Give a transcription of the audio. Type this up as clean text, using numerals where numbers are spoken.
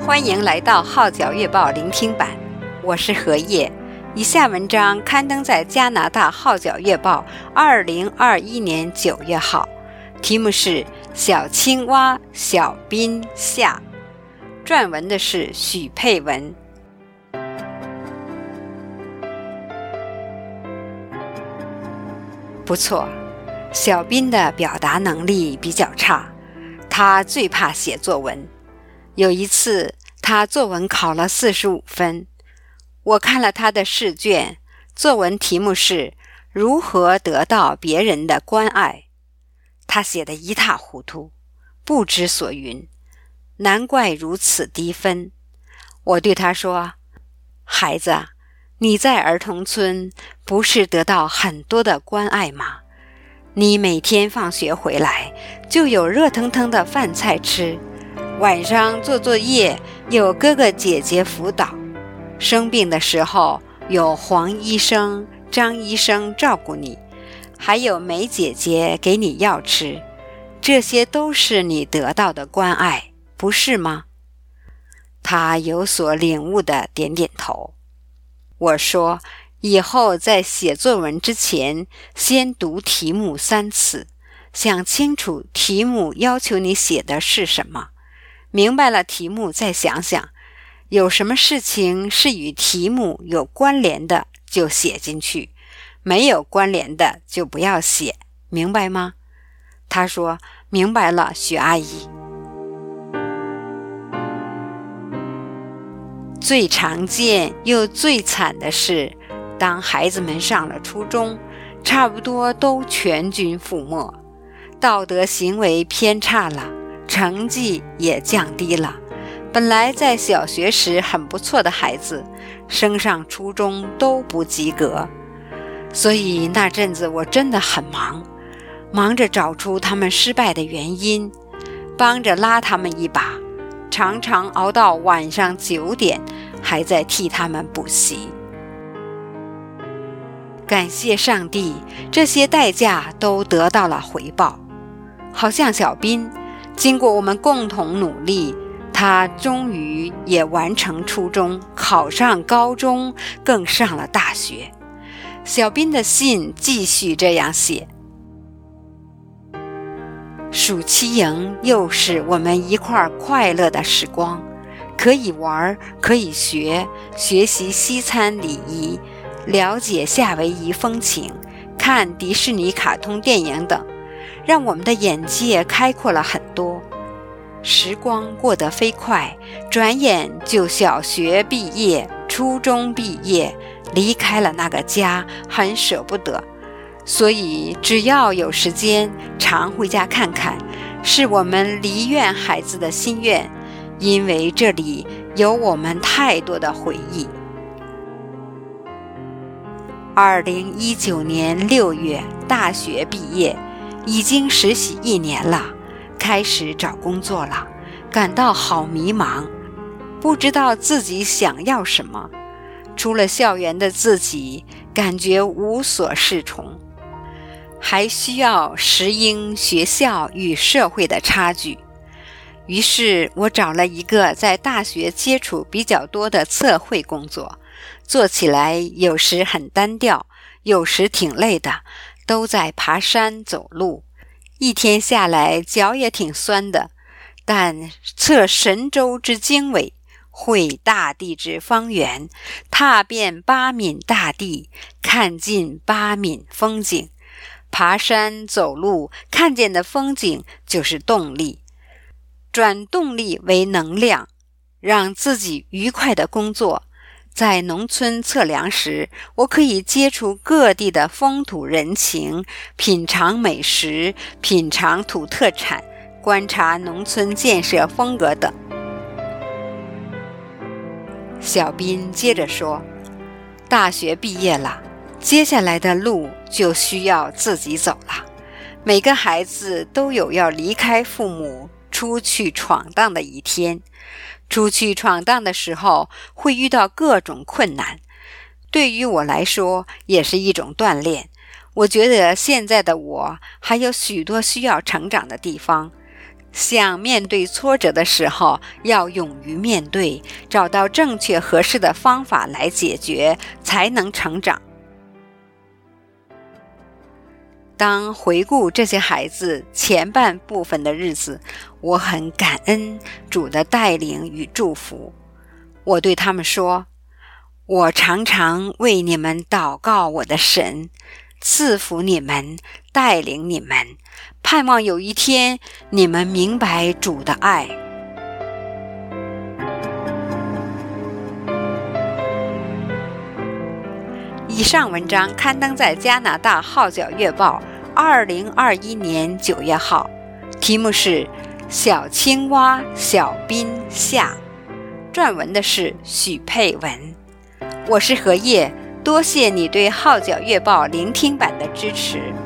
欢迎来到号角月报聆听版，我是何叶。以下文章刊登在加拿大号角月报2021年9月号，题目是小青蛙小斌下，撰文的是许佩文。不错，小斌的表达能力比较差，他最怕写作文。有一次他作文考了45分，我看了他的试卷，作文题目是如何得到别人的关爱。他写得一塌糊涂，不知所云，难怪如此低分。我对他说，孩子，你在儿童村不是得到很多的关爱吗？你每天放学回来就有热腾腾的饭菜吃，晚上做作业有哥哥姐姐辅导，生病的时候有黄医生、张医生照顾你，还有梅姐姐给你药吃，这些都是你得到的关爱，不是吗？他有所领悟地点点头。我说，以后在写作文之前，先读题目3次，想清楚题目要求你写的是什么，明白了题目再想想，有什么事情是与题目有关联的就写进去，没有关联的就不要写，明白吗？他说，明白了，许阿姨。最常见又最惨的是，当孩子们上了初中，差不多都全军覆没，道德行为偏差了，成绩也降低了。本来在小学时很不错的孩子，升上初中都不及格。所以那阵子我真的很忙着找出他们失败的原因，帮着拉他们一把，常常熬到晚上9点，还在替他们补习。感谢上帝，这些代价都得到了回报。好像小斌，经过我们共同努力，他终于也完成初中，考上高中，更上了大学。小斌的信继续这样写：暑期营又是我们一块快乐的时光，可以玩，可以学习西餐礼仪，了解夏威夷风情，看迪士尼卡通电影等，让我们的眼界开阔了很多。时光过得飞快，转眼就小学毕业，初中毕业，离开了那个家，很舍不得。所以只要有时间，常回家看看，是我们离院孩子的心愿，因为这里有我们太多的回忆。2019年6月大学毕业，已经实习1年了，开始找工作了，感到好迷茫，不知道自己想要什么。出了校园的自己，感觉无所适从，还需要适应学校与社会的差距。于是我找了一个在大学接触比较多的测绘工作，做起来有时很单调，有时挺累的，都在爬山走路，一天下来脚也挺酸的，但测神州之经纬，绘大地之方圆，踏遍八闽大地，看尽八闽风景。爬山走路看见的风景就是动力，转动力为能量，让自己愉快的工作。在农村测量时，我可以接触各地的风土人情，品尝美食，品尝土特产，观察农村建设风格等。小斌接着说，大学毕业了，接下来的路就需要自己走了。每个孩子都有要离开父母出去闯荡的一天，出去闯荡的时候会遇到各种困难，对于我来说也是一种锻炼。我觉得现在的我还有许多需要成长的地方， 想面对挫折的时候，要勇于面对，找到正确合适的方法来解决，才能成长。当回顾这些孩子前半部分的日子，我很感恩主的带领与祝福。我对他们说，我常常为你们祷告我的神，赐福你们，带领你们，盼望有一天你们明白主的爱。以上文章刊登在加拿大号角月报2021年9月号，题目是小青蛙小斌下，撰文的是许佩文。我是何叶，多谢你对号角月报聆听版的支持。